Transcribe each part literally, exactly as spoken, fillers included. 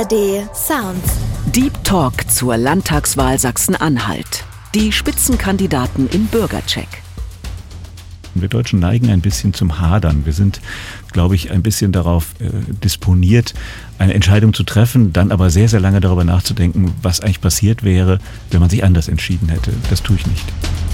R D Sounds. Deep Talk zur Landtagswahl Sachsen-Anhalt. Die Spitzenkandidaten im Bürgercheck. Wir Deutschen neigen ein bisschen zum Hadern. Wir sind, glaube ich, ein bisschen darauf äh, disponiert, eine Entscheidung zu treffen, dann aber sehr, sehr lange darüber nachzudenken, was eigentlich passiert wäre, wenn man sich anders entschieden hätte. Das tue ich nicht.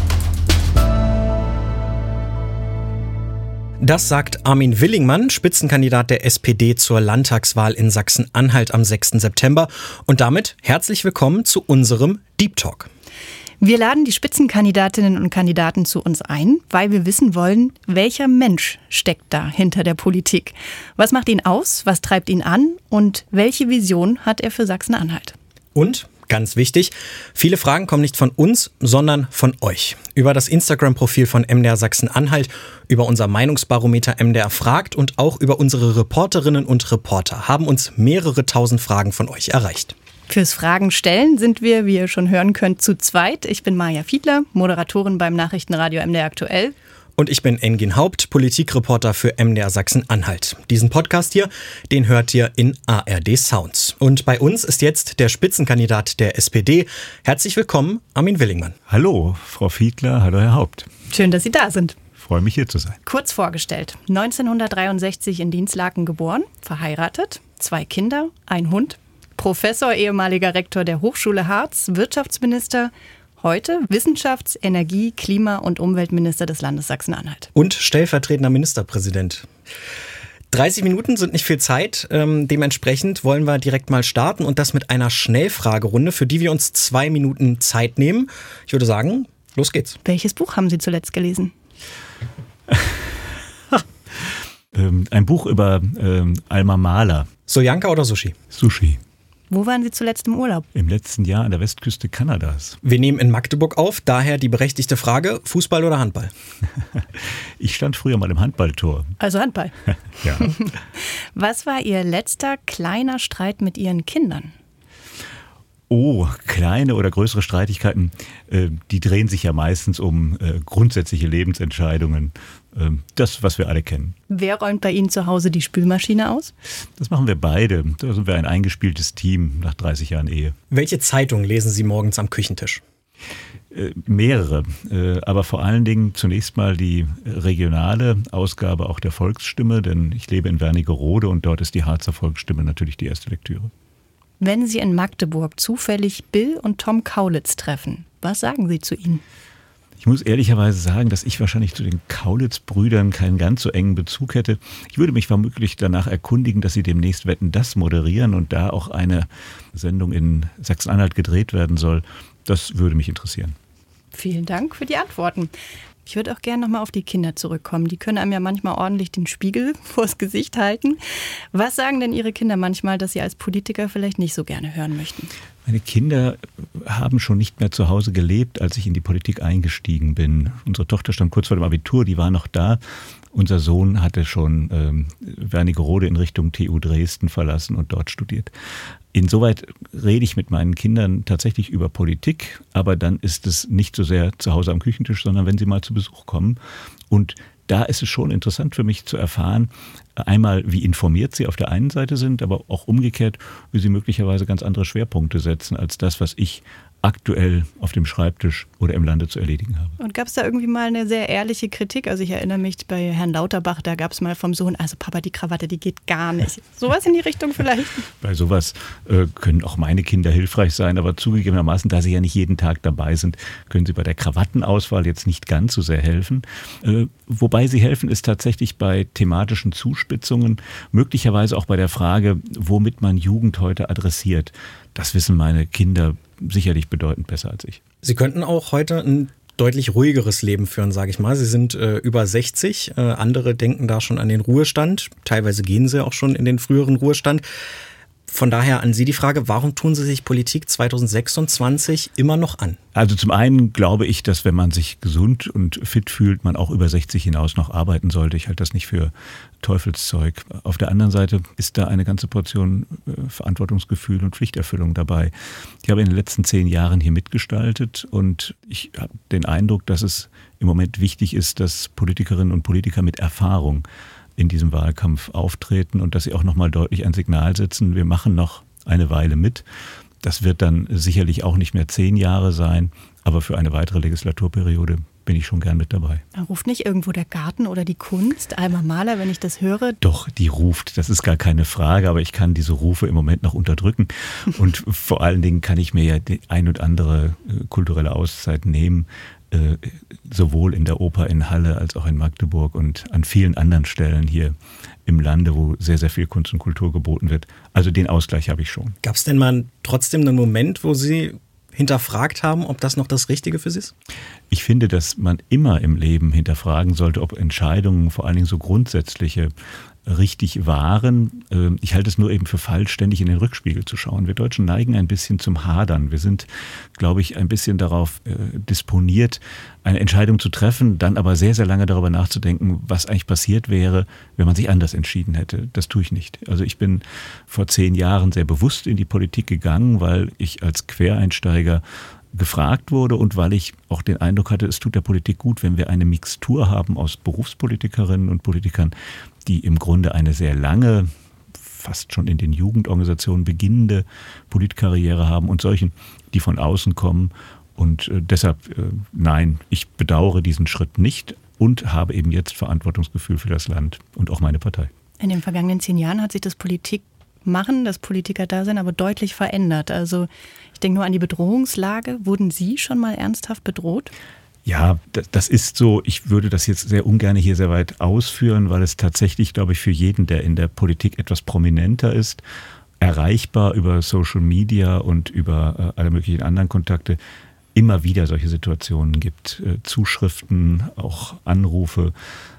Das sagt Armin Willingmann, Spitzenkandidat der S P D zur Landtagswahl in Sachsen-Anhalt am sechsten September. Und damit herzlich willkommen zu unserem Deep Talk. Wir laden die Spitzenkandidatinnen und Kandidaten zu uns ein, weil wir wissen wollen, welcher Mensch steckt da hinter der Politik. Was macht ihn aus, was treibt ihn an und welche Vision hat er für Sachsen-Anhalt? Und, ganz wichtig, viele Fragen kommen nicht von uns, sondern von euch. Über das Instagram-Profil von M D R Sachsen-Anhalt, über unser Meinungsbarometer M D R fragt und auch über unsere Reporterinnen und Reporter haben uns mehrere tausend Fragen von euch erreicht. Fürs Fragen stellen sind wir, wie ihr schon hören könnt, zu zweit. Ich bin Maja Fiedler, Moderatorin beim Nachrichtenradio M D R Aktuell. Und ich bin Engin Haupt, Politikreporter für M D R Sachsen-Anhalt. Diesen Podcast hier, den hört ihr in A R D Sounds. Und bei uns ist jetzt der Spitzenkandidat der S P D. Herzlich willkommen, Armin Willingmann. Hallo, Frau Fiedler, hallo, Herr Haupt. Schön, dass Sie da sind. Ich freue mich, hier zu sein. Kurz vorgestellt, neunzehnhundertdreiundsechzig in Dinslaken geboren, verheiratet, zwei Kinder, ein Hund. Professor, ehemaliger Rektor der Hochschule Harz, Wirtschaftsminister, heute Wissenschafts-, Energie-, Klima- und Umweltminister des Landes Sachsen-Anhalt. Und stellvertretender Ministerpräsident. dreißig Minuten sind nicht viel Zeit. Ähm, dementsprechend wollen wir direkt mal starten und das mit einer Schnellfragerunde, für die wir uns zwei Minuten Zeit nehmen. Ich würde sagen, los geht's. Welches Buch haben Sie zuletzt gelesen? ähm, ein Buch über ähm, Alma Mahler. Soljanka oder Sushi? Sushi. Wo waren Sie zuletzt im Urlaub? Im letzten Jahr an der Westküste Kanadas. Wir nehmen in Magdeburg auf, daher die berechtigte Frage, Fußball oder Handball? Ich stand früher mal im Handballtor. Also Handball. Ja. Was war Ihr letzter kleiner Streit mit Ihren Kindern? Oh, kleine oder größere Streitigkeiten, äh, die drehen sich ja meistens um äh, grundsätzliche Lebensentscheidungen. Äh, das, was wir alle kennen. Wer räumt bei Ihnen zu Hause die Spülmaschine aus? Das machen wir beide. Da sind wir ein eingespieltes Team nach dreißig Jahren Ehe. Welche Zeitung lesen Sie morgens am Küchentisch? Äh, mehrere, äh, aber vor allen Dingen zunächst mal die regionale Ausgabe auch der Volksstimme, denn ich lebe in Wernigerode und dort ist die Harzer Volksstimme natürlich die erste Lektüre. Wenn Sie in Magdeburg zufällig Bill und Tom Kaulitz treffen, was sagen Sie zu ihnen? Ich muss ehrlicherweise sagen, dass ich wahrscheinlich zu den Kaulitz-Brüdern keinen ganz so engen Bezug hätte. Ich würde mich vermutlich danach erkundigen, dass sie demnächst Wetten, das moderieren und da auch eine Sendung in Sachsen-Anhalt gedreht werden soll. Das würde mich interessieren. Vielen Dank für die Antworten. Ich würde auch gerne nochmal auf die Kinder zurückkommen. Die können einem ja manchmal ordentlich den Spiegel vors Gesicht halten. Was sagen denn Ihre Kinder manchmal, dass Sie als Politiker vielleicht nicht so gerne hören möchten? Meine Kinder haben schon nicht mehr zu Hause gelebt, als ich in die Politik eingestiegen bin. Unsere Tochter stand kurz vor dem Abitur, die war noch da. Unser Sohn hatte schon ähm, Wernigerode in Richtung T U Dresden verlassen und dort studiert. Insoweit rede ich mit meinen Kindern tatsächlich über Politik, aber dann ist es nicht so sehr zu Hause am Küchentisch, sondern wenn sie mal zu Besuch kommen. Und da ist es schon interessant für mich zu erfahren, einmal wie informiert sie auf der einen Seite sind, aber auch umgekehrt, wie sie möglicherweise ganz andere Schwerpunkte setzen als das, was ich aktuell auf dem Schreibtisch oder im Lande zu erledigen habe. Und gab es da irgendwie mal eine sehr ehrliche Kritik? Also ich erinnere mich bei Herrn Lauterbach, da gab es mal vom Sohn, also Papa, die Krawatte, die geht gar nicht. Sowas in die Richtung vielleicht? Bei sowas äh, können auch meine Kinder hilfreich sein, aber zugegebenermaßen, da sie ja nicht jeden Tag dabei sind, können sie bei der Krawattenauswahl jetzt nicht ganz so sehr helfen. Äh, wobei sie helfen ist tatsächlich bei thematischen Zuspitzungen, möglicherweise auch bei der Frage, womit man Jugend heute adressiert. Das wissen meine Kinder sicherlich bedeutend besser als ich. Sie könnten auch heute ein deutlich ruhigeres Leben führen, sage ich mal. Sie sind äh, über sechzig, äh, andere denken da schon an den Ruhestand. Teilweise gehen sie auch schon in den früheren Ruhestand. Von daher an Sie die Frage, warum tun Sie sich Politik zwanzig sechsundzwanzig immer noch an? Also zum einen glaube ich, dass wenn man sich gesund und fit fühlt, man auch über sechzig hinaus noch arbeiten sollte. Ich halte das nicht für Teufelszeug. Auf der anderen Seite ist da eine ganze Portion äh, Verantwortungsgefühl und Pflichterfüllung dabei. Ich habe in den letzten zehn Jahren hier mitgestaltet und ich habe den Eindruck, dass es im Moment wichtig ist, dass Politikerinnen und Politiker mit Erfahrung in diesem Wahlkampf auftreten und dass sie auch nochmal deutlich ein Signal setzen. Wir machen noch eine Weile mit. Das wird dann sicherlich auch nicht mehr zehn Jahre sein, aber für eine weitere Legislaturperiode bin ich schon gern mit dabei. Ruft nicht irgendwo der Garten oder die Kunst, Alma Mahler, wenn ich das höre? Doch, die ruft, das ist gar keine Frage, aber ich kann diese Rufe im Moment noch unterdrücken und vor allen Dingen kann ich mir ja die ein und andere äh, kulturelle Auszeit nehmen, äh, sowohl in der Oper in Halle als auch in Magdeburg und an vielen anderen Stellen hier im Lande, wo sehr, sehr viel Kunst und Kultur geboten wird. Also den Ausgleich habe ich schon. Gab es denn mal trotzdem einen Moment, wo Sie hinterfragt haben, ob das noch das Richtige für Sie ist? Ich finde, dass man immer im Leben hinterfragen sollte, ob Entscheidungen, vor allen Dingen so grundsätzliche, richtig waren. Ich halte es nur eben für falsch, ständig in den Rückspiegel zu schauen. Wir Deutschen neigen ein bisschen zum Hadern. Wir sind, glaube ich, ein bisschen darauf äh, disponiert, eine Entscheidung zu treffen, dann aber sehr, sehr lange darüber nachzudenken, was eigentlich passiert wäre, wenn man sich anders entschieden hätte. Das tue ich nicht. Also ich bin vor zehn Jahren sehr bewusst in die Politik gegangen, weil ich als Quereinsteiger gefragt wurde und weil ich auch den Eindruck hatte, es tut der Politik gut, wenn wir eine Mixtur haben aus Berufspolitikerinnen und Politikern, die im Grunde eine sehr lange, fast schon in den Jugendorganisationen beginnende Politkarriere haben und solchen, die von außen kommen. Und äh, deshalb, äh, nein, ich bedauere diesen Schritt nicht und habe eben jetzt Verantwortungsgefühl für das Land und auch meine Partei. In den vergangenen zehn Jahren hat sich das Politikmachen, das Politikerdasein aber deutlich verändert. Also ich denke nur an die Bedrohungslage. Wurden Sie schon mal ernsthaft bedroht? Ja, das ist so. Ich würde das jetzt sehr ungern hier sehr weit ausführen, weil es tatsächlich, glaube ich, für jeden, der in der Politik etwas prominenter ist, erreichbar über Social Media und über alle möglichen anderen Kontakte, immer wieder solche Situationen gibt. Zuschriften, auch Anrufe.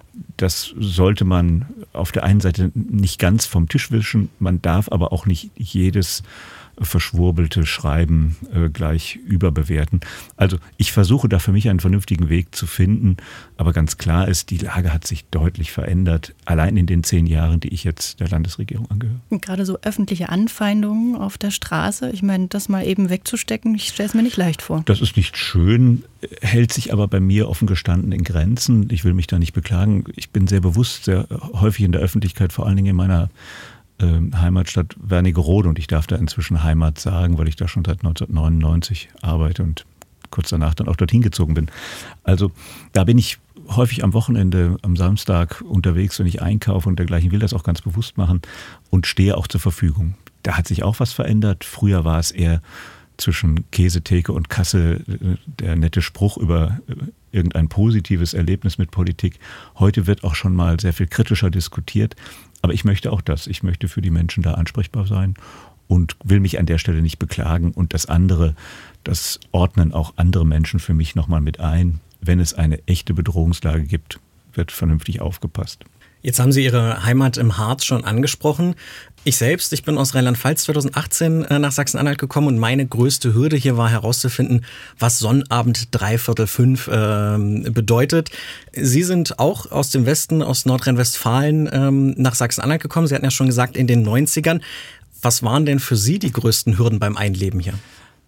Das sollte man auf der einen Seite nicht ganz vom Tisch wischen, man darf aber auch nicht jedes verschwurbelte Schreiben äh, gleich überbewerten. Also ich versuche da für mich einen vernünftigen Weg zu finden, aber ganz klar ist, die Lage hat sich deutlich verändert, allein in den zehn Jahren, die ich jetzt der Landesregierung angehöre. Und gerade so öffentliche Anfeindungen auf der Straße, ich meine, das mal eben wegzustecken, ich stelle es mir nicht leicht vor. Das ist nicht schön, hält sich aber bei mir offen gestanden in Grenzen. Ich will mich da nicht beklagen. Ich bin sehr bewusst, sehr häufig in der Öffentlichkeit, vor allen Dingen in meiner Heimatstadt Wernigerode und ich darf da inzwischen Heimat sagen, weil ich da schon seit neunzehnhundertneunundneunzig arbeite und kurz danach dann auch dorthin gezogen bin. Also da bin ich häufig am Wochenende, am Samstag unterwegs, wenn ich einkaufe und dergleichen, will das auch ganz bewusst machen und stehe auch zur Verfügung. Da hat sich auch was verändert. Früher war es eher zwischen Käsetheke und Kasse der nette Spruch über irgendein positives Erlebnis mit Politik. Heute wird auch schon mal sehr viel kritischer diskutiert. Aber ich möchte auch das. Ich möchte für die Menschen da ansprechbar sein und will mich an der Stelle nicht beklagen. Und das andere, das ordnen auch andere Menschen für mich nochmal mit ein. Wenn es eine echte Bedrohungslage gibt, wird vernünftig aufgepasst. Jetzt haben Sie Ihre Heimat im Harz schon angesprochen. Ich selbst, ich bin aus Rheinland-Pfalz zweitausendachtzehn nach Sachsen-Anhalt gekommen und meine größte Hürde hier war herauszufinden, was Sonnabend dreiviertel fünf äh, bedeutet. Sie sind auch aus dem Westen, aus Nordrhein-Westfalen ähm, nach Sachsen-Anhalt gekommen. Sie hatten ja schon gesagt, in den neunzigern. Was waren denn für Sie die größten Hürden beim Einleben hier?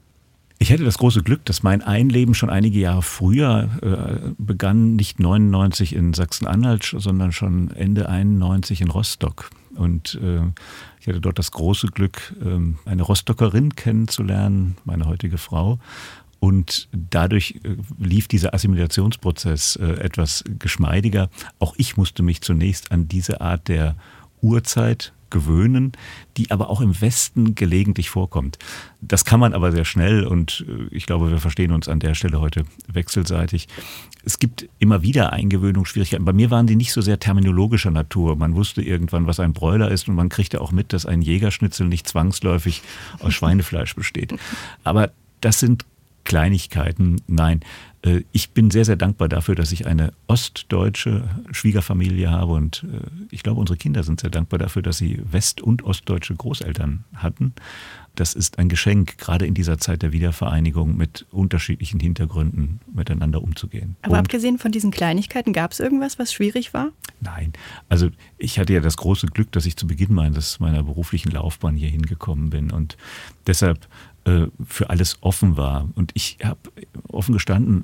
Ich hatte das große Glück, dass mein Einleben schon einige Jahre früher äh, begann, nicht neunundneunzig in Sachsen-Anhalt, sondern schon Ende einundneunzig in Rostock. Und äh, ich hatte dort das große Glück, äh, eine Rostockerin kennenzulernen, meine heutige Frau. Und dadurch äh, lief dieser Assimilationsprozess äh, etwas geschmeidiger. Auch ich musste mich zunächst an diese Art der Urzeit gewöhnen, die aber auch im Westen gelegentlich vorkommt. Das kann man aber sehr schnell und ich glaube, wir verstehen uns an der Stelle heute wechselseitig. Es gibt immer wieder Eingewöhnungsschwierigkeiten. Bei mir waren die nicht so sehr terminologischer Natur. Man wusste irgendwann, was ein Bräuler ist und man kriegte auch mit, dass ein Jägerschnitzel nicht zwangsläufig aus Schweinefleisch besteht. Aber das sind Kleinigkeiten. Nein, ich bin sehr, sehr dankbar dafür, dass ich eine ostdeutsche Schwiegerfamilie habe und ich glaube, unsere Kinder sind sehr dankbar dafür, dass sie west- und ostdeutsche Großeltern hatten. Das ist ein Geschenk, gerade in dieser Zeit der Wiedervereinigung mit unterschiedlichen Hintergründen miteinander umzugehen. Aber und abgesehen von diesen Kleinigkeiten, gab es irgendwas, was schwierig war? Nein, also ich hatte ja das große Glück, dass ich zu Beginn meines, meiner beruflichen Laufbahn hier hingekommen bin und deshalb für alles offen war. Und ich habe offen gestanden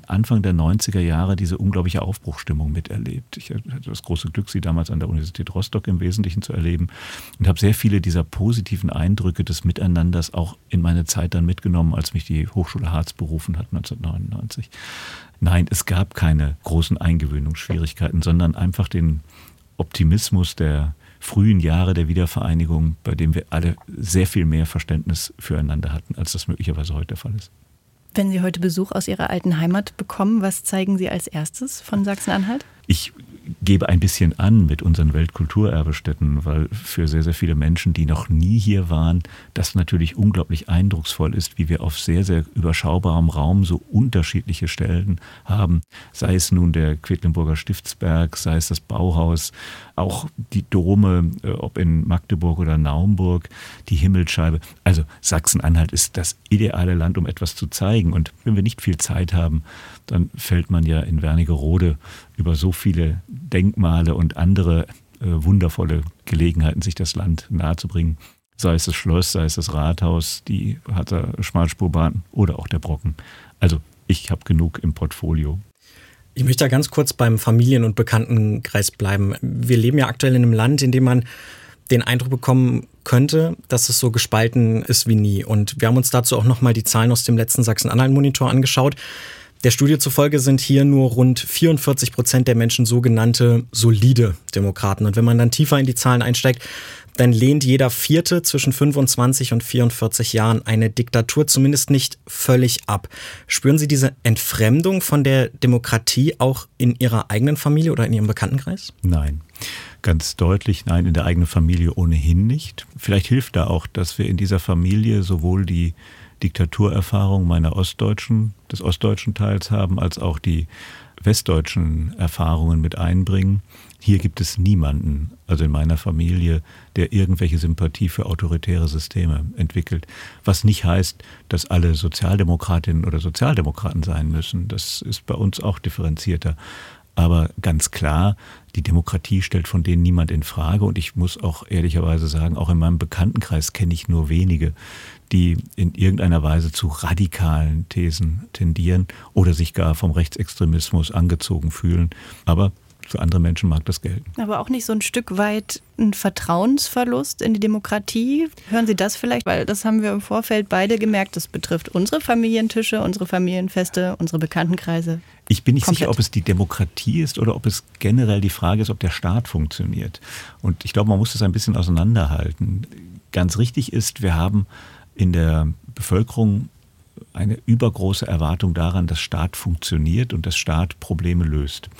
Anfang der neunziger Jahre diese unglaubliche Aufbruchsstimmung miterlebt. Ich hatte das große Glück, sie damals an der Universität Rostock im Wesentlichen zu erleben und habe sehr viele dieser positiven Eindrücke des Miteinanders auch in meine Zeit dann mitgenommen, als mich die Hochschule Harz berufen hat neunzehnhundertneunundneunzig. Nein, es gab keine großen Eingewöhnungsschwierigkeiten, sondern einfach den Optimismus der frühen Jahre der Wiedervereinigung, bei dem wir alle sehr viel mehr Verständnis füreinander hatten, als das möglicherweise heute der Fall ist. Wenn Sie heute Besuch aus Ihrer alten Heimat bekommen, was zeigen Sie als erstes von Sachsen-Anhalt? Ich gebe ein bisschen an mit unseren Weltkulturerbestätten, weil für sehr, sehr viele Menschen, die noch nie hier waren, das natürlich unglaublich eindrucksvoll ist, wie wir auf sehr, sehr überschaubarem Raum so unterschiedliche Stellen haben. Sei es nun der Quedlinburger Stiftsberg, sei es das Bauhaus, auch die Dome, ob in Magdeburg oder Naumburg, die Himmelsscheibe. Also Sachsen-Anhalt ist das ideale Land, um etwas zu zeigen. Und wenn wir nicht viel Zeit haben, dann fällt man ja in Wernigerode über so viele Denkmale und andere äh, wundervolle Gelegenheiten, sich das Land nahezubringen. Sei es das Schloss, sei es das Rathaus, die Harzer Schmalspurbahn oder auch der Brocken. Also ich habe genug im Portfolio. Ich möchte da ganz kurz beim Familien- und Bekanntenkreis bleiben. Wir leben ja aktuell in einem Land, in dem man den Eindruck bekommen könnte, dass es so gespalten ist wie nie. Und wir haben uns dazu auch nochmal die Zahlen aus dem letzten Sachsen-Anhalt-Monitor angeschaut. Der Studie zufolge sind hier nur rund vierundvierzig Prozent der Menschen sogenannte solide Demokraten. Und wenn man dann tiefer in die Zahlen einsteigt, dann lehnt jeder Vierte zwischen fünfundzwanzig und vierundvierzig Jahren eine Diktatur zumindest nicht völlig ab. Spüren Sie diese Entfremdung von der Demokratie auch in Ihrer eigenen Familie oder in Ihrem Bekanntenkreis? Nein, ganz deutlich nein, in der eigenen Familie ohnehin nicht. Vielleicht hilft da auch, dass wir in dieser Familie sowohl die Diktaturerfahrung meiner ostdeutschen, des ostdeutschen Teils haben, als auch die westdeutschen Erfahrungen mit einbringen. Hier gibt es niemanden, also in meiner Familie, der irgendwelche Sympathie für autoritäre Systeme entwickelt. Was nicht heißt, dass alle Sozialdemokratinnen oder Sozialdemokraten sein müssen. Das ist bei uns auch differenzierter. Aber ganz klar, die Demokratie stellt von denen niemand in Frage. Und ich muss auch ehrlicherweise sagen, auch in meinem Bekanntenkreis kenne ich nur wenige, die in irgendeiner Weise zu radikalen Thesen tendieren oder sich gar vom Rechtsextremismus angezogen fühlen. Aber für andere Menschen mag das gelten. Aber auch nicht so ein Stück weit ein Vertrauensverlust in die Demokratie? Hören Sie das vielleicht? Weil das haben wir im Vorfeld beide gemerkt. Das betrifft unsere Familientische, unsere Familienfeste, unsere Bekanntenkreise. Ich bin nicht Komplett. sicher, ob es die Demokratie ist oder ob es generell die Frage ist, ob der Staat funktioniert. Und ich glaube, man muss das ein bisschen auseinanderhalten. Ganz richtig ist, wir haben in der Bevölkerung eine übergroße Erwartung daran, dass Staat funktioniert und dass Staat Probleme löst.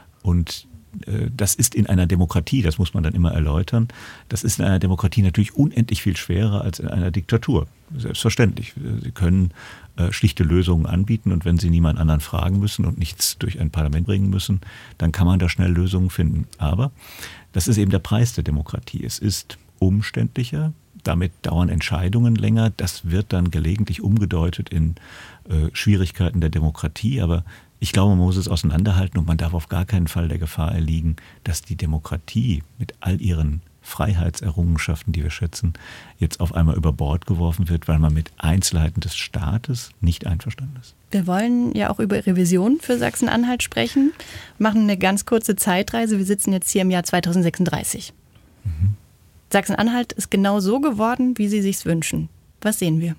Und äh, das ist in einer Demokratie, das muss man dann immer erläutern, das ist in einer Demokratie natürlich unendlich viel schwerer als in einer Diktatur. Selbstverständlich. Sie können äh, schlichte Lösungen anbieten und wenn Sie niemand anderen fragen müssen und nichts durch ein Parlament bringen müssen, dann kann man da schnell Lösungen finden. Aber das ist eben der Preis der Demokratie. Es ist umständlicher, damit dauern Entscheidungen länger. Das wird dann gelegentlich umgedeutet in äh, Schwierigkeiten der Demokratie, aber ich glaube, man muss es auseinanderhalten und man darf auf gar keinen Fall der Gefahr erliegen, dass die Demokratie mit all ihren Freiheitserrungenschaften, die wir schätzen, jetzt auf einmal über Bord geworfen wird, weil man mit Einzelheiten des Staates nicht einverstanden ist. Wir wollen ja auch über Revision für Sachsen-Anhalt sprechen, machen eine ganz kurze Zeitreise. Wir sitzen jetzt hier im Jahr zweitausendsechsunddreißig. Mhm. Sachsen-Anhalt ist genau so geworden, wie Sie sich's wünschen. Was sehen wir?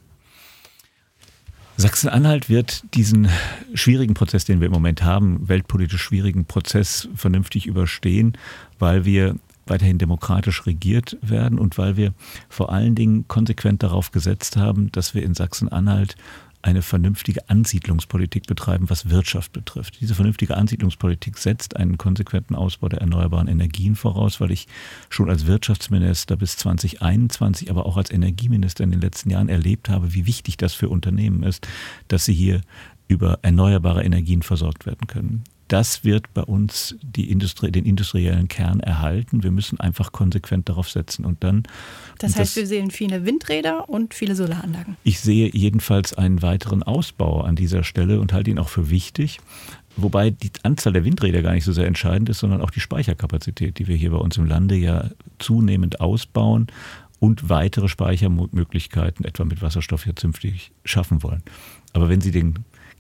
Sachsen-Anhalt wird diesen schwierigen Prozess, den wir im Moment haben, weltpolitisch schwierigen Prozess vernünftig überstehen, weil wir weiterhin demokratisch regiert werden und weil wir vor allen Dingen konsequent darauf gesetzt haben, dass wir in Sachsen-Anhalt eine vernünftige Ansiedlungspolitik betreiben, was Wirtschaft betrifft. Diese vernünftige Ansiedlungspolitik setzt einen konsequenten Ausbau der erneuerbaren Energien voraus, weil ich schon als Wirtschaftsminister bis zweitausendeinundzwanzig, aber auch als Energieminister in den letzten Jahren erlebt habe, wie wichtig das für Unternehmen ist, dass sie hier über erneuerbare Energien versorgt werden können. Das wird bei uns die Industrie, den industriellen Kern erhalten. Wir müssen einfach konsequent darauf setzen. Und dann, das heißt, das, wir sehen viele Windräder und viele Solaranlagen. Ich sehe jedenfalls einen weiteren Ausbau an dieser Stelle und halte ihn auch für wichtig. Wobei die Anzahl der Windräder gar nicht so sehr entscheidend ist, sondern auch die Speicherkapazität, die wir hier bei uns im Lande ja zunehmend ausbauen und weitere Speichermöglichkeiten, etwa mit Wasserstoff, hier zünftig schaffen wollen. Aber wenn Sie den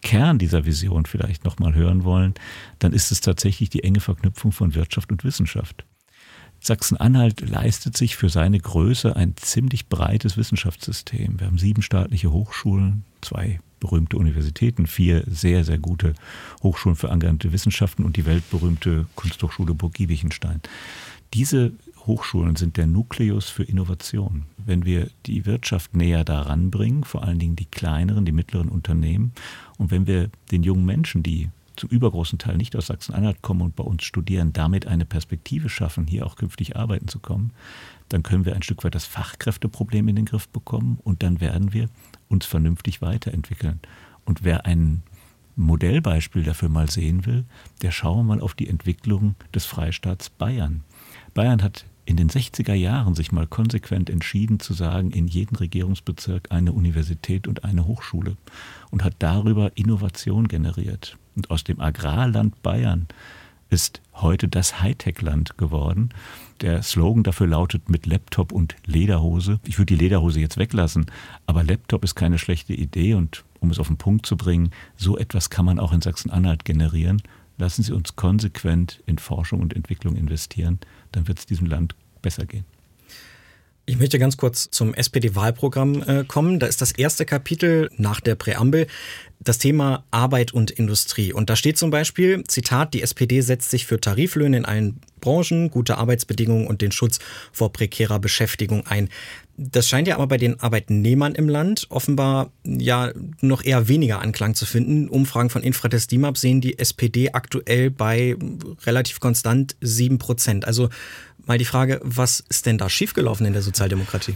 Kern dieser Vision vielleicht nochmal hören wollen, dann ist es tatsächlich die enge Verknüpfung von Wirtschaft und Wissenschaft. Sachsen-Anhalt leistet sich für seine Größe ein ziemlich breites Wissenschaftssystem. Wir haben sieben staatliche Hochschulen, zwei berühmte Universitäten, vier sehr, sehr gute Hochschulen für angewandte Wissenschaften und die weltberühmte Kunsthochschule Burg-Giebichenstein. Diese Hochschulen sind der Nukleus für Innovation. Wenn wir die Wirtschaft näher daran bringen, vor allen Dingen die kleineren, die mittleren Unternehmen, und wenn wir den jungen Menschen, die zum übergroßen Teil nicht aus Sachsen-Anhalt kommen und bei uns studieren, damit eine Perspektive schaffen, hier auch künftig arbeiten zu kommen, dann können wir ein Stück weit das Fachkräfteproblem in den Griff bekommen und dann werden wir uns vernünftig weiterentwickeln. Und wer ein Modellbeispiel dafür mal sehen will, der schaue mal auf die Entwicklung des Freistaats Bayern. Bayern hat in den sechziger Jahren sich mal konsequent entschieden zu sagen, in jedem Regierungsbezirk eine Universität und eine Hochschule und hat darüber Innovation generiert. Und aus dem Agrarland Bayern ist heute das Hightech-Land geworden. Der Slogan dafür lautet mit Laptop und Lederhose. Ich würde die Lederhose jetzt weglassen, aber Laptop ist keine schlechte Idee und um es auf den Punkt zu bringen, so etwas kann man auch in Sachsen-Anhalt generieren. Lassen Sie uns konsequent in Forschung und Entwicklung investieren, dann wird es diesem Land besser gehen. Ich möchte ganz kurz zum S P D-Wahlprogramm äh, kommen. Da ist das erste Kapitel nach der Präambel das Thema Arbeit und Industrie. Und da steht zum Beispiel, Zitat, die S P D setzt sich für Tariflöhne in allen Branchen, gute Arbeitsbedingungen und den Schutz vor prekärer Beschäftigung ein. Das scheint ja aber bei den Arbeitnehmern im Land offenbar ja noch eher weniger Anklang zu finden. Umfragen von Infratest DIMAP sehen die S P D aktuell bei relativ konstant sieben Prozent. Also mal die Frage, was ist denn da schiefgelaufen in der Sozialdemokratie?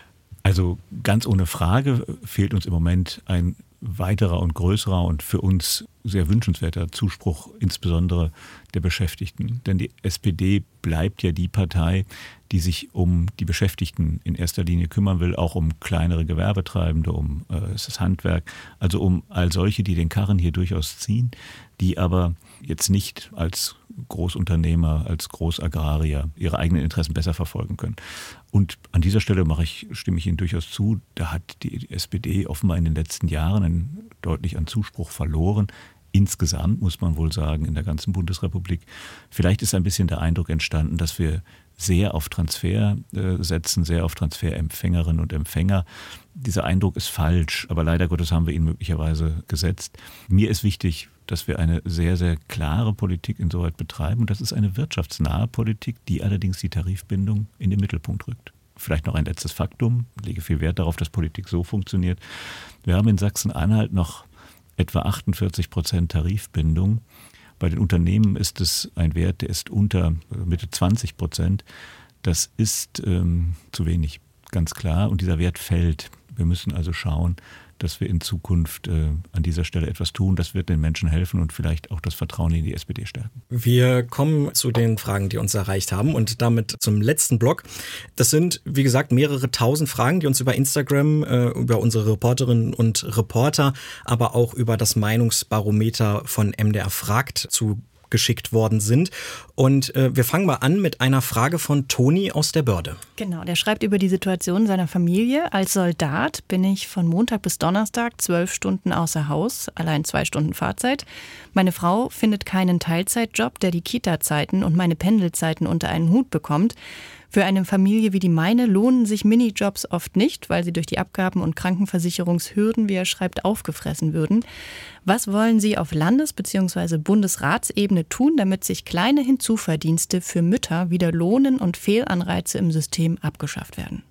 Also ganz ohne Frage fehlt uns im Moment ein weiterer und größerer und für uns sehr wünschenswerter Zuspruch, insbesondere der Beschäftigten. Denn die S P D bleibt ja die Partei, die sich um die Beschäftigten in erster Linie kümmern will, auch um kleinere Gewerbetreibende, um äh, das Handwerk, also um all solche, die den Karren hier durchaus ziehen, die aber jetzt nicht als Großunternehmer, als Großagrarier ihre eigenen Interessen besser verfolgen können. Und an dieser Stelle mache ich, stimme ich Ihnen durchaus zu, da hat die S P D offenbar in den letzten Jahren einen, deutlich an Zuspruch verloren. Insgesamt muss man wohl sagen, in der ganzen Bundesrepublik. Vielleicht ist ein bisschen der Eindruck entstanden, dass wir sehr auf Transfer äh, setzen, sehr auf Transferempfängerinnen und Empfänger. Dieser Eindruck ist falsch, aber leider Gottes haben wir ihn möglicherweise gesetzt. Mir ist wichtig, dass wir eine sehr, sehr klare Politik insoweit betreiben. Und das ist eine wirtschaftsnahe Politik, die allerdings die Tarifbindung in den Mittelpunkt rückt. Vielleicht noch ein letztes Faktum. Ich lege viel Wert darauf, dass Politik so funktioniert. Wir haben in Sachsen-Anhalt noch etwa achtundvierzig Prozent Tarifbindung. Bei den Unternehmen ist es ein Wert, der ist unter Mitte zwanzig Prozent. Das ist ähm, zu wenig, ganz klar. Und dieser Wert fällt. Wir müssen also schauen, dass wir in Zukunft äh, an dieser Stelle etwas tun. Das wird den Menschen helfen und vielleicht auch das Vertrauen in die S P D stärken. Wir kommen zu den Fragen, die uns erreicht haben und damit zum letzten Block. Das sind, wie gesagt, mehrere tausend Fragen, die uns über Instagram, äh, über unsere Reporterinnen und Reporter, aber auch über das Meinungsbarometer von M D R fragt zu geschickt worden sind. Und äh, wir fangen mal an mit einer Frage von Toni aus der Börde. Genau, der schreibt über die Situation seiner Familie. Als Soldat bin ich von Montag bis Donnerstag zwölf Stunden außer Haus, allein zwei Stunden Fahrzeit. Meine Frau findet keinen Teilzeitjob, der die Kita-Zeiten und meine Pendelzeiten unter einen Hut bekommt. Für eine Familie wie die meine lohnen sich Minijobs oft nicht, weil sie durch die Abgaben- und Krankenversicherungshürden, wie er schreibt, aufgefressen würden. Was wollen Sie auf Landes- bzw. Bundesratsebene tun, damit sich kleine Hinzuverdienste für Mütter wieder lohnen und Fehlanreize im System abgeschafft werden?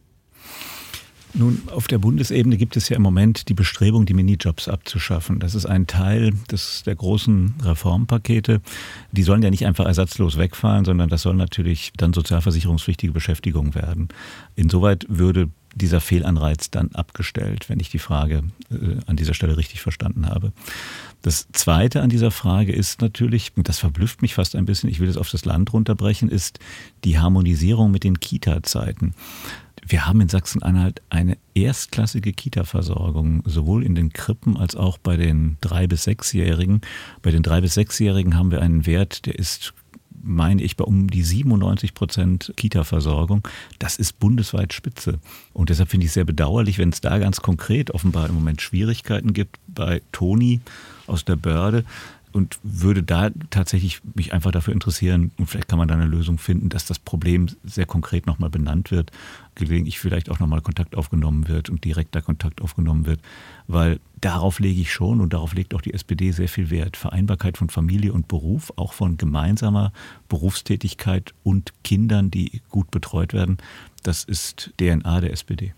Nun, auf der Bundesebene gibt es ja im Moment die Bestrebung, die Minijobs abzuschaffen. Das ist ein Teil des, der großen Reformpakete. Die sollen ja nicht einfach ersatzlos wegfallen, sondern das soll natürlich dann sozialversicherungspflichtige Beschäftigung werden. Insoweit würde dieser Fehlanreiz dann abgestellt, wenn ich die Frage äh, an dieser Stelle richtig verstanden habe. Das Zweite an dieser Frage ist natürlich, und das verblüfft mich fast ein bisschen, ich will es auf das Land runterbrechen, ist die Harmonisierung mit den Kita-Zeiten. Wir haben in Sachsen-Anhalt eine erstklassige Kita-Versorgung, sowohl in den Krippen als auch bei den drei- bis sechsjährigen. Bei den drei- bis sechsjährigen haben wir einen Wert, der ist meine ich, bei um die siebenundneunzig Prozent Kita-Versorgung. Das ist bundesweit Spitze. Und deshalb finde ich es sehr bedauerlich, wenn es da ganz konkret offenbar im Moment Schwierigkeiten gibt bei Toni aus der Börde. Und würde da tatsächlich mich einfach dafür interessieren, und vielleicht kann man da eine Lösung finden, dass das Problem sehr konkret nochmal benannt wird, gelegentlich vielleicht auch nochmal Kontakt aufgenommen wird und direkter Kontakt aufgenommen wird, weil darauf lege ich schon und darauf legt auch die S P D sehr viel Wert. Vereinbarkeit von Familie und Beruf, auch von gemeinsamer Berufstätigkeit und Kindern, die gut betreut werden, das ist D N A der S P D.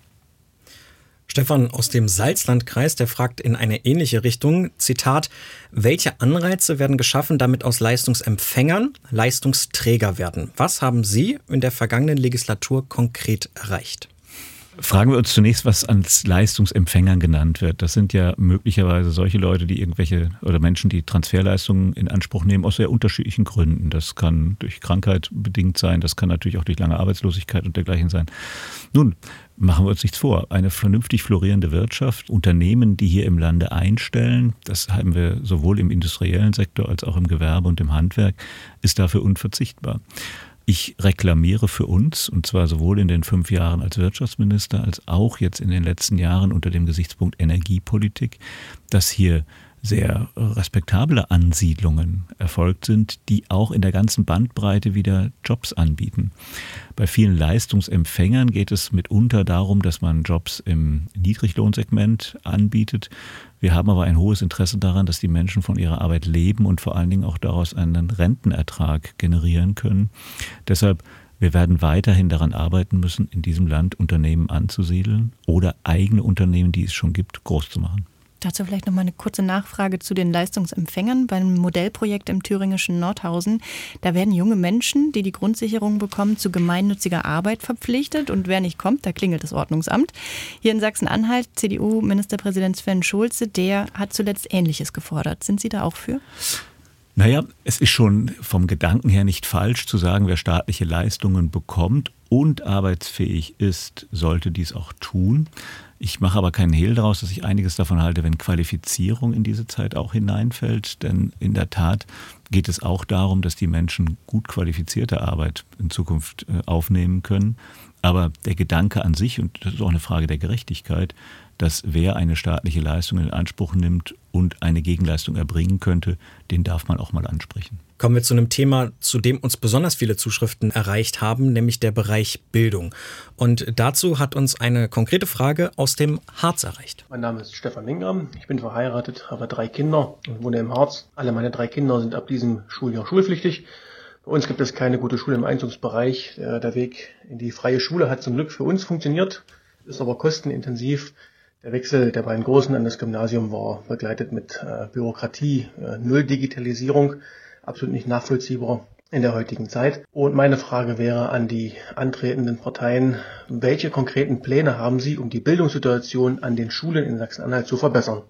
Stefan aus dem Salzlandkreis, der fragt in eine ähnliche Richtung, Zitat, welche Anreize werden geschaffen, damit aus Leistungsempfängern Leistungsträger werden? Was haben Sie in der vergangenen Legislatur konkret erreicht? Fragen wir uns zunächst, was als Leistungsempfängern genannt wird. Das sind ja möglicherweise solche Leute, die irgendwelche oder Menschen, die Transferleistungen in Anspruch nehmen aus sehr unterschiedlichen Gründen. Das kann durch Krankheit bedingt sein, das kann natürlich auch durch lange Arbeitslosigkeit und dergleichen sein. Nun, machen wir uns nichts vor. Eine vernünftig florierende Wirtschaft, Unternehmen, die hier im Lande einstellen, das haben wir sowohl im industriellen Sektor als auch im Gewerbe und im Handwerk, ist dafür unverzichtbar. Ich reklamiere für uns, und zwar sowohl in den fünf Jahren als Wirtschaftsminister als auch jetzt in den letzten Jahren unter dem Gesichtspunkt Energiepolitik, dass hier sehr respektable Ansiedlungen erfolgt sind, die auch in der ganzen Bandbreite wieder Jobs anbieten. Bei vielen Leistungsempfängern geht es mitunter darum, dass man Jobs im Niedriglohnsegment anbietet. Wir haben aber ein hohes Interesse daran, dass die Menschen von ihrer Arbeit leben und vor allen Dingen auch daraus einen Rentenertrag generieren können. Deshalb, wir werden weiterhin daran arbeiten müssen, in diesem Land Unternehmen anzusiedeln oder eigene Unternehmen, die es schon gibt, groß zu machen. Dazu vielleicht noch mal eine kurze Nachfrage zu den Leistungsempfängern. Beim Modellprojekt im thüringischen Nordhausen, da werden junge Menschen, die die Grundsicherung bekommen, zu gemeinnütziger Arbeit verpflichtet. Und wer nicht kommt, da klingelt das Ordnungsamt. Hier in Sachsen-Anhalt, C D U-Ministerpräsident Sven Schulze, der hat zuletzt Ähnliches gefordert. Sind Sie da auch für? Naja, es ist schon vom Gedanken her nicht falsch zu sagen, wer staatliche Leistungen bekommt und arbeitsfähig ist, sollte dies auch tun. Ich mache aber keinen Hehl daraus, dass ich einiges davon halte, wenn Qualifizierung in diese Zeit auch hineinfällt. Denn in der Tat geht es auch darum, dass die Menschen gut qualifizierte Arbeit in Zukunft aufnehmen können. Aber der Gedanke an sich, und das ist auch eine Frage der Gerechtigkeit, dass wer eine staatliche Leistung in Anspruch nimmt und eine Gegenleistung erbringen könnte, den darf man auch mal ansprechen. Kommen wir zu einem Thema, zu dem uns besonders viele Zuschriften erreicht haben, nämlich der Bereich Bildung. Und dazu hat uns eine konkrete Frage aus dem Harz erreicht. Mein Name ist Stefan Ingram, ich bin verheiratet, habe drei Kinder und wohne im Harz. Alle meine drei Kinder sind ab diesem Schuljahr schulpflichtig. Bei uns gibt es keine gute Schule im Einzugsbereich. Der Weg in die freie Schule hat zum Glück für uns funktioniert, ist aber kostenintensiv. Der Wechsel der beiden Großen an das Gymnasium war begleitet mit äh, Bürokratie, äh, Null Digitalisierung, absolut nicht nachvollziehbar in der heutigen Zeit. Und meine Frage wäre an die antretenden Parteien, welche konkreten Pläne haben Sie, um die Bildungssituation an den Schulen in Sachsen-Anhalt zu verbessern?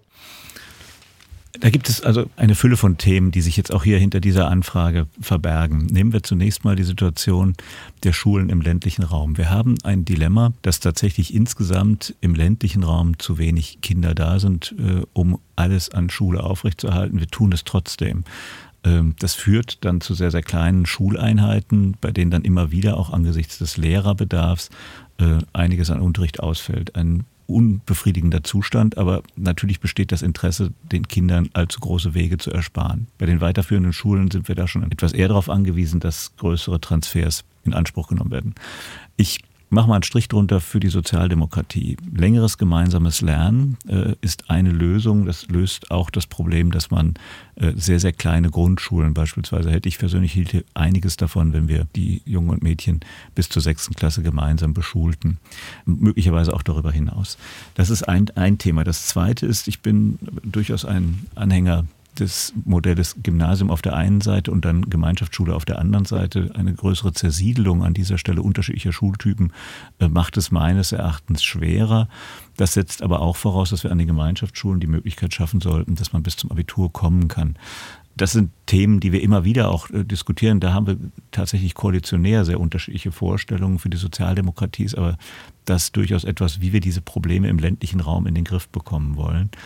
Da gibt es also eine Fülle von Themen, die sich jetzt auch hier hinter dieser Anfrage verbergen. Nehmen wir zunächst mal die Situation der Schulen im ländlichen Raum. Wir haben ein Dilemma, dass tatsächlich insgesamt im ländlichen Raum zu wenig Kinder da sind, um alles an Schule aufrechtzuerhalten. Wir tun es trotzdem. Das führt dann zu sehr, sehr kleinen Schuleinheiten, bei denen dann immer wieder auch angesichts des Lehrerbedarfs einiges an Unterricht ausfällt. Ein unbefriedigender Zustand, aber natürlich besteht das Interesse, den Kindern allzu große Wege zu ersparen. Bei den weiterführenden Schulen sind wir da schon etwas eher darauf angewiesen, dass größere Transfers in Anspruch genommen werden. Ich mache mal einen Strich drunter für die Sozialdemokratie. Längeres gemeinsames Lernen äh, ist eine Lösung. Das löst auch das Problem, dass man äh, sehr, sehr kleine Grundschulen beispielsweise hätte. Ich persönlich hielte einiges davon, wenn wir die Jungen und Mädchen bis zur sechsten Klasse gemeinsam beschulten. Möglicherweise auch darüber hinaus. Das ist ein, ein Thema. Das zweite ist, ich bin durchaus ein Anhänger des Modells Gymnasium auf der einen Seite und dann Gemeinschaftsschule auf der anderen Seite. Eine größere Zersiedelung an dieser Stelle unterschiedlicher Schultypen äh, macht es meines Erachtens schwerer. Das setzt aber auch voraus, dass wir an den Gemeinschaftsschulen die Möglichkeit schaffen sollten, dass man bis zum Abitur kommen kann. Das sind Themen, die wir immer wieder auch äh, diskutieren. Da haben wir tatsächlich koalitionär sehr unterschiedliche Vorstellungen. Für die Sozialdemokratie ist aber das durchaus etwas, wie wir diese Probleme im ländlichen Raum in den Griff bekommen wollen.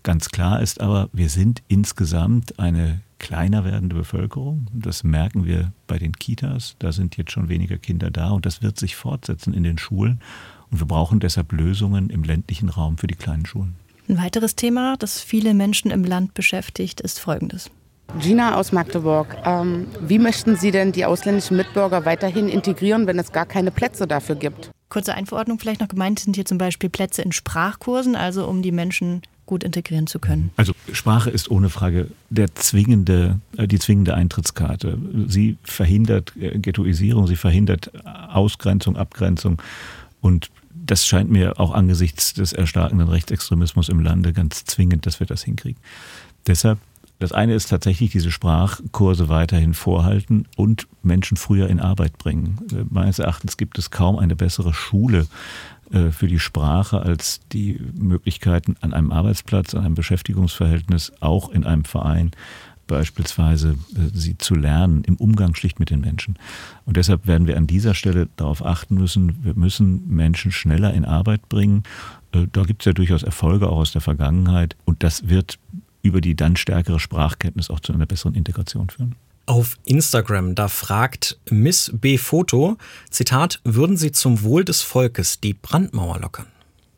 Ganz klar ist aber, wir sind insgesamt eine kleiner werdende Bevölkerung. Das merken wir bei den Kitas. Da sind jetzt schon weniger Kinder da und das wird sich fortsetzen in den Schulen. Und wir brauchen deshalb Lösungen im ländlichen Raum für die kleinen Schulen. Ein weiteres Thema, das viele Menschen im Land beschäftigt, ist folgendes. Gina aus Magdeburg. Ähm, wie möchten Sie denn die ausländischen Mitbürger weiterhin integrieren, wenn es gar keine Plätze dafür gibt? Kurze Einverordnung vielleicht noch. Gemeint sind hier zum Beispiel Plätze in Sprachkursen, also um die Menschen gut integrieren zu können. Also Sprache ist ohne Frage der zwingende, die zwingende Eintrittskarte. Sie verhindert Ghettoisierung, sie verhindert Ausgrenzung, Abgrenzung und das scheint mir auch angesichts des erstarkenden Rechtsextremismus im Lande ganz zwingend, dass wir das hinkriegen. Deshalb, das eine ist tatsächlich diese Sprachkurse weiterhin vorhalten und Menschen früher in Arbeit bringen. Meines Erachtens gibt es kaum eine bessere Schule für die Sprache als die Möglichkeiten an einem Arbeitsplatz, an einem Beschäftigungsverhältnis, auch in einem Verein beispielsweise sie zu lernen im Umgang schlicht mit den Menschen. Und deshalb werden wir an dieser Stelle darauf achten müssen, wir müssen Menschen schneller in Arbeit bringen. Da gibt es ja durchaus Erfolge auch aus der Vergangenheit und das wird über die dann stärkere Sprachkenntnis auch zu einer besseren Integration führen. Auf Instagram, da fragt Miss B. Foto, Zitat, würden Sie zum Wohl des Volkes die Brandmauer lockern?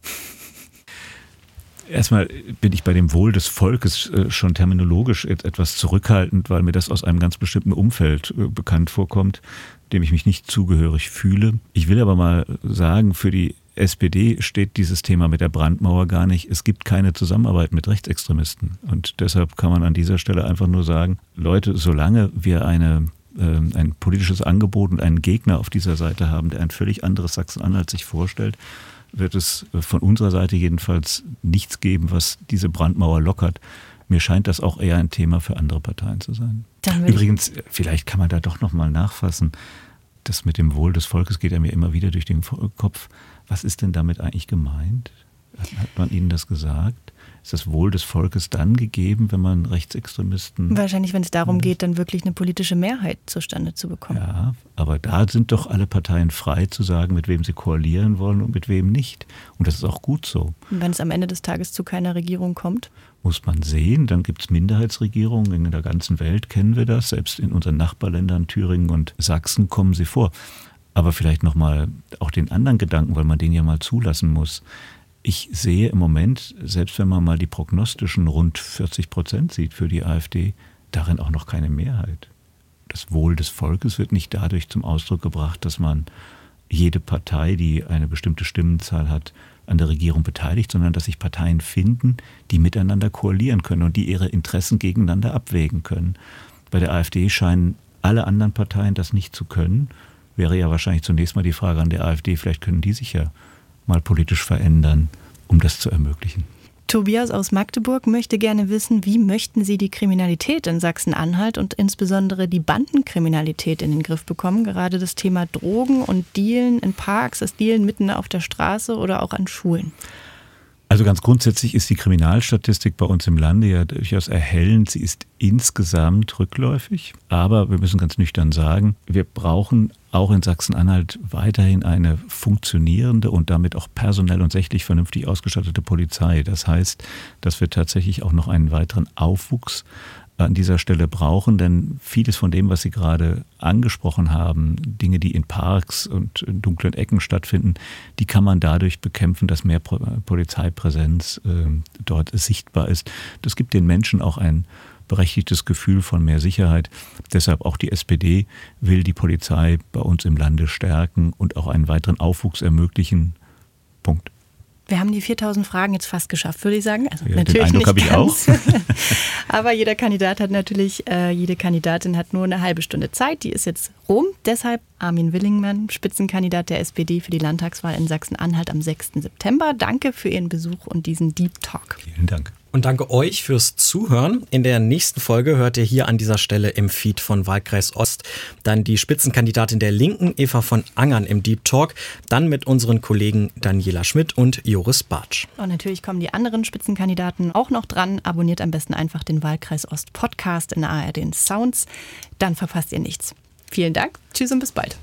Erstmal bin ich bei dem Wohl des Volkes schon terminologisch etwas zurückhaltend, weil mir das aus einem ganz bestimmten Umfeld bekannt vorkommt, dem ich mich nicht zugehörig fühle. Ich will aber mal sagen, für die S P D steht dieses Thema mit der Brandmauer gar nicht. Es gibt keine Zusammenarbeit mit Rechtsextremisten. Und deshalb kann man an dieser Stelle einfach nur sagen, Leute, solange wir eine, äh, ein politisches Angebot und einen Gegner auf dieser Seite haben, der ein völlig anderes Sachsen-Anhalt sich vorstellt, wird es von unserer Seite jedenfalls nichts geben, was diese Brandmauer lockert. Mir scheint das auch eher ein Thema für andere Parteien zu sein. Übrigens, vielleicht kann man da doch nochmal nachfassen, das mit dem Wohl des Volkes geht ja mir immer wieder durch den Kopf. Was ist denn damit eigentlich gemeint? Hat man Ihnen das gesagt? Ist das Wohl des Volkes dann gegeben, wenn man Rechtsextremisten... Wahrscheinlich, wenn es darum geht, dann wirklich eine politische Mehrheit zustande zu bekommen. Ja, aber da sind doch alle Parteien frei zu sagen, mit wem sie koalieren wollen und mit wem nicht. Und das ist auch gut so. Und wenn es am Ende des Tages zu keiner Regierung kommt? Muss man sehen, dann gibt es Minderheitsregierungen in der ganzen Welt, kennen wir das. Selbst in unseren Nachbarländern Thüringen und Sachsen kommen sie vor. Aber vielleicht nochmal auch den anderen Gedanken, weil man den ja mal zulassen muss. Ich sehe im Moment, selbst wenn man mal die prognostischen rund vierzig Prozent sieht für die AfD, darin auch noch keine Mehrheit. Das Wohl des Volkes wird nicht dadurch zum Ausdruck gebracht, dass man jede Partei, die eine bestimmte Stimmenzahl hat, an der Regierung beteiligt, sondern dass sich Parteien finden, die miteinander koalieren können und die ihre Interessen gegeneinander abwägen können. Bei der AfD scheinen alle anderen Parteien das nicht zu können. Wäre ja wahrscheinlich zunächst mal die Frage an der AfD, vielleicht können die sich ja mal politisch verändern, um das zu ermöglichen. Tobias aus Magdeburg möchte gerne wissen, wie möchten Sie die Kriminalität in Sachsen-Anhalt und insbesondere die Bandenkriminalität in den Griff bekommen? Gerade das Thema Drogen und Dealen in Parks, das Dealen mitten auf der Straße oder auch an Schulen. Also ganz grundsätzlich ist die Kriminalstatistik bei uns im Lande ja durchaus erhellend. Sie ist insgesamt rückläufig, aber wir müssen ganz nüchtern sagen, wir brauchen auch in Sachsen-Anhalt weiterhin eine funktionierende und damit auch personell und sächlich vernünftig ausgestattete Polizei. Das heißt, dass wir tatsächlich auch noch einen weiteren Aufwuchs an dieser Stelle brauchen, denn vieles von dem, was Sie gerade angesprochen haben, Dinge, die in Parks und in dunklen Ecken stattfinden, die kann man dadurch bekämpfen, dass mehr Polizeipräsenz äh, dort sichtbar ist. Das gibt den Menschen auch ein berechtigtes Gefühl von mehr Sicherheit. Deshalb auch die S P D will die Polizei bei uns im Lande stärken und auch einen weiteren Aufwuchs ermöglichen. Punkt. Wir haben die viertausend Fragen jetzt fast geschafft, würde ich sagen. Also ja, natürlich den Eindruck nicht habe ich ganz. auch. Aber jeder Kandidat hat natürlich, äh, jede Kandidatin hat nur eine halbe Stunde Zeit. Die ist jetzt rum. Deshalb Armin Willingmann, Spitzenkandidat der S P D für die Landtagswahl in Sachsen-Anhalt am sechsten September. Danke für Ihren Besuch und diesen Deep Talk. Vielen Dank. Und danke euch fürs Zuhören. In der nächsten Folge hört ihr hier an dieser Stelle im Feed von Wahlkreis Ost dann die Spitzenkandidatin der Linken, Eva von Angern, im Deep Talk. Dann mit unseren Kollegen Daniela Schmidt und Joris Bartsch. Und natürlich kommen die anderen Spitzenkandidaten auch noch dran. Abonniert am besten einfach den Wahlkreis Ost Podcast in A R D Sounds. Dann verpasst ihr nichts. Vielen Dank. Tschüss und bis bald.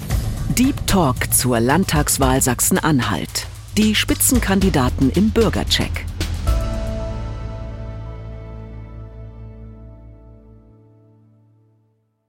Deep Talk zur Landtagswahl Sachsen-Anhalt. Die Spitzenkandidaten im Bürgercheck.